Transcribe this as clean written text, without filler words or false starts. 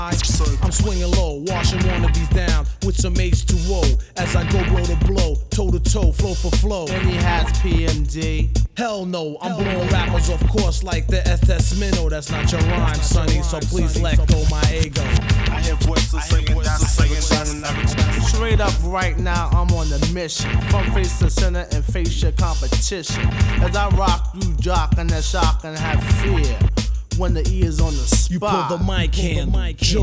I'm swinging low, washing wannabes down with some H2O as I go blow to blow, toe to toe, flow for flow. And he has PMD. Hell no, I'm blowing rappers off course like the SS Minnow. That's not your rhyme, sonny, so please let go my ego. I hear voices singing down. Straight up right now, I'm on the mission. From face to center and face your competition. As I rock, you jock and that shock and have fear. When the E is on the spot. You pull the mic handle.